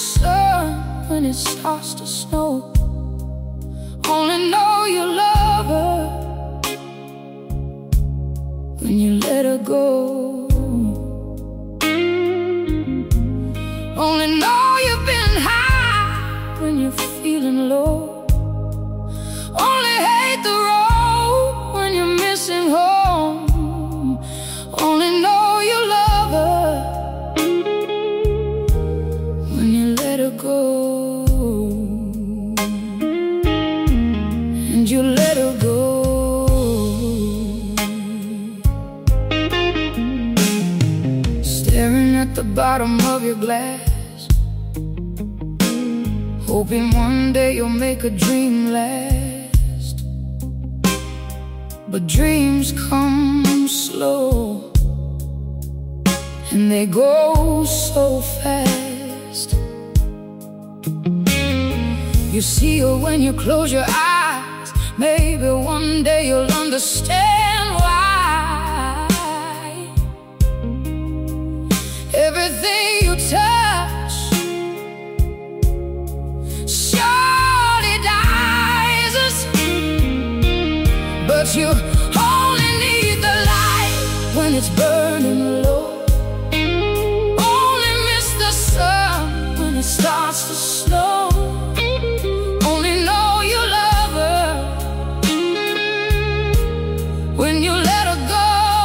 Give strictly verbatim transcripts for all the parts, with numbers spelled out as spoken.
sun when it starts to snow. Only know you love her when you let her go. Only know you've been high when you're feeling low. Only hate the road when you're missing home. Only know you love her when you let her go. And you let her go. Staring at the bottom of your glass, hoping one day you'll make a dream last. But dreams come slow, and they go so fast. You see her when you close your eyes. Maybe one day you'll understand why. Everything you touch surely dies, but you only need the light when it's burning low. Only miss the sun when it starts to snow. Only know you love her when you let her go.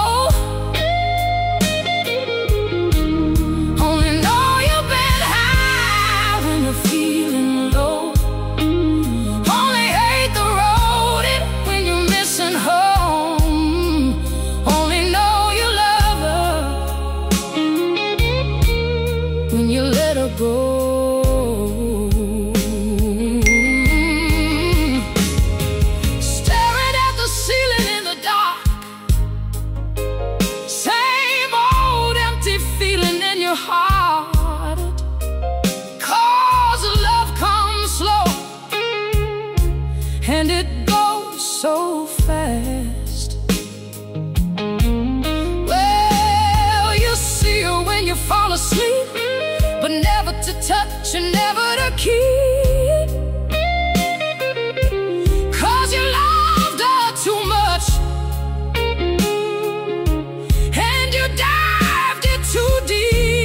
Only know you've been high when you're feeling low. Only hate the road it when you're missing home. Only know you love her when you let her go. Heart, 'cause love comes slow and it goes so fast. Well, you see her when you fall asleep, but never to touch and never to keep, 'cause you loved her too much and you dived it too deep.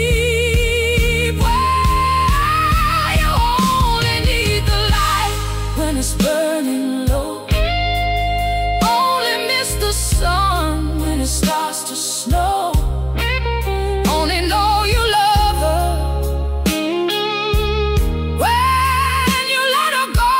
It's burning low. Only miss the sun when it starts to snow. Only know you love her when you let her go.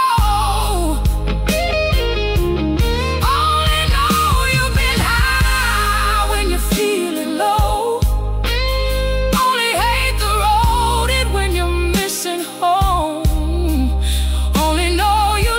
Only know you've been high when you're feeling low. Only hate the road it when you're missing home. Only know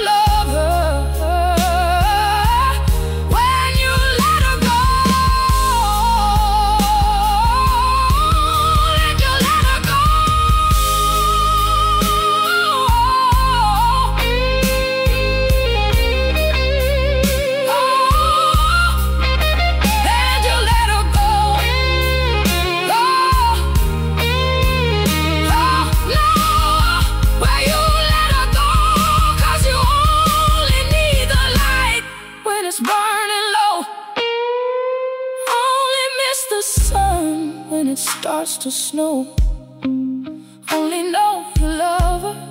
when it starts to snow. Only know you love her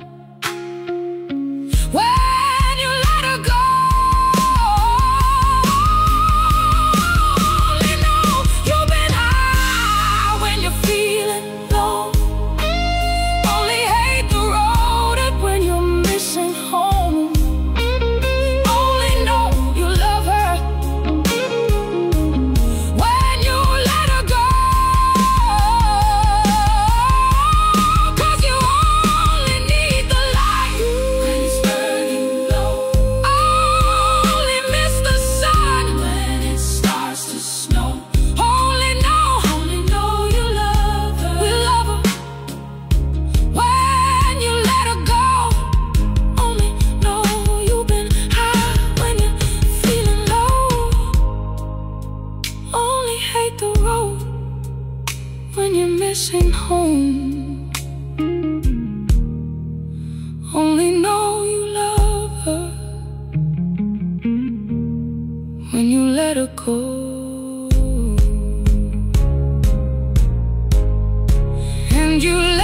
when you let her go. Only know you've been high when you're feeling low. Only hate the road it when you're missing home. Only know you love her when you let her go. When you're missing home. when you